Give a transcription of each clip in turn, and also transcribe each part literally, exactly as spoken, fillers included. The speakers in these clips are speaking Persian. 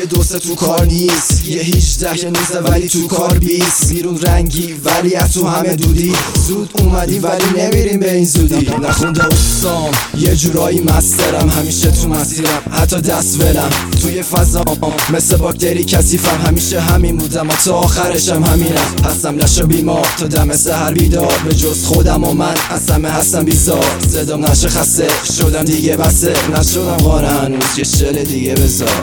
دوست تو کار نیست، یه هیجده یه نوزده ولی تو کار بیست. بیرون رنگی ولی از تو همه دودی، زود اومدی ولی نمیریم به این زودی. نخونده استام یه جورایی مسترم، همیشه تو مسیرم حتی دست ولم توی فضام مثل باکتری کثیفم. همیشه همین بودم و تا آخرشم همینم، هستم لش و بیمار تا دم سحر بیدار. به جز خودم و من از همه هستم بیزار، صدام نشه خسته شدم دیگه بسه، نشدم قانه هنوز یه شل دیگه بذار.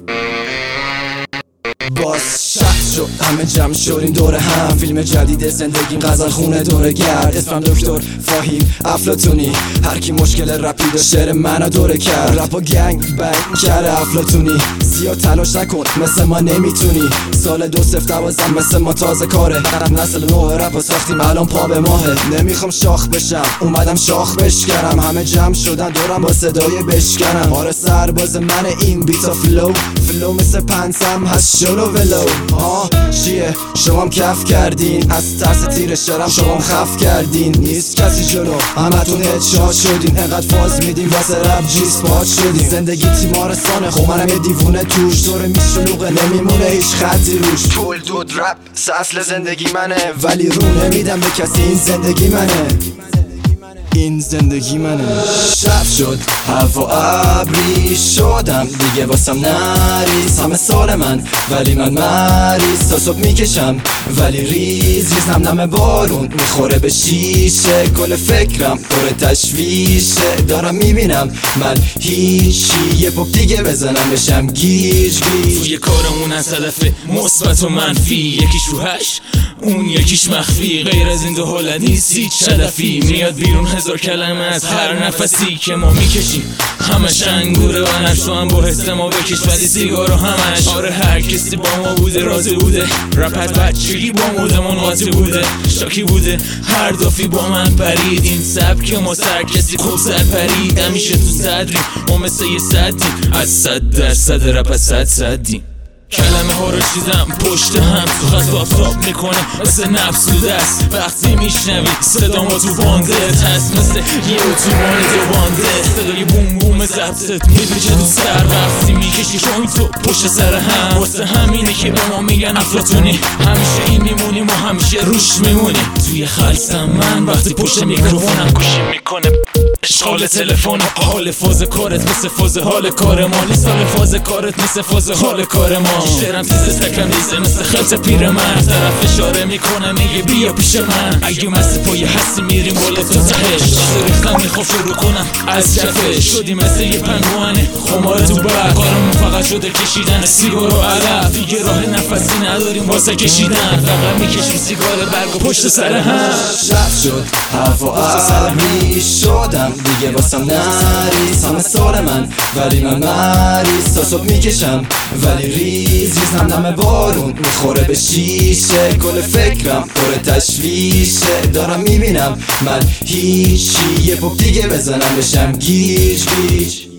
باز شخص شد همه جمع شدیم دور هم، فیلم جدید زندگیم غزل خونه دوره گرد. اسمم دکتر فاهیم افلاطونی، هر کی مشکل رپید شعر منو دوره کرد. رپ و گنگ بنگ کرده افلاطونی، زیاد تلاش نکن مثل ما نمیتونی. سال دو صفر دوازم مثل ما تازه کاره، نسل نوع رپ و ساختیم الان پا به ماهه. نمیخوام شاخ بشم اومدم شاخ بشکنم، همه جمع شدن دورم با صدای بشکنم. آره سرباز من این بیتا فلو، فلو مثل پنسم هست شلو ولو. آه چیه شمام کف کردین، از ترس تیر شرم شمام خف کردین. نیست کسی جلو همتون هدشات شدین، انقدر فاز میدین واسه رپ جی سپات شدین. زندگی تیمارستانه خب منم یه دیوونه توش، دور میشلوقه نمیمونه هیچ خطی روش. پول دود رپ اصل زندگی منه، ولی رو نمیدم به کسی این زندگی منه، این زندگی منه. شب شد هوا ابری شدم دیگه واسم نریز، همه سال من ولی من مریض. تا صبح میکشم ولی ریز ریز، نم نم بارون میخوره به شیشه. کل فکرم پر تشویشه، دارم میبینم من هیچی. یه پاپ دیگه بزنم بشم گیج گیج. توی کارمون از هدف مثبت و منفی، یکیش روحش اون یکیش مخفی. غیر از این دو حالت نیست هیچ هدفی، میاد بیرون هزار کلمه از هر نفسی که ما میکشیم. همش انگوره و نفس هم با حس ما بکش، ولی سیگارو همش. آره هر کسی با ما بوده راضی بوده، رپ از بچگی با مودمون قاطی بوده، شاکی بوده هر دافی با من پرید. این سبک ما سر کسی خوب سر پرید، همیشه تو صدریم ما مثل یه صدیم، از صد درصد رپ از صد صدیم. کلمه ها رو چیزم پشت هم تو خط آفتاب میکنه مثل نفس تو دست. وقتی میشنوی صدا ما تو بانده هست مثل یه اتوبان دو بانده، صدای بوم بوم ضبطت میبیچه تو سر. وقتی میکشی شوین تو پشت سر هم، واسه همینه که به ما میگن افلاطونی. همیشه این میمونیم و همیشه روش میمونیم. توی خلصم من وقتی پشت میکروفونم گوشی میکنه اشغال تلفن. حال فاز کارت مثل فاز حال کار ما، لیسان فاز کارت مثل فاز حال کار ما. شعرم تیزه تکم ریزه مثل خلط پیر من، طرف اشاره میکنه میگه بیا پیش من. اگه مست پای هستی میریم بالا تا تهش، تازه ریختم میخوام شروع کنم از کفش. شدی مثل یه پنگوانه خمار تو بر، کارمون فقط شده کشیدن سیگار و عرق. دیگه راه نفسی نداریم واسه کشیدن، فقط میکشیم سیگار برگ و پشت سر هم. شب شد هوا ابری شدم دیگه واسم نریز، همه سال من ولی من مریض. تا صبح میکشم ولی ریز ریز، نم نم بارون میخوره به شیشه. کل فکرم پر تشویشه، دارم میبینم من هیچی. یه پاپ دیگه بزنم بشم گیج گیج.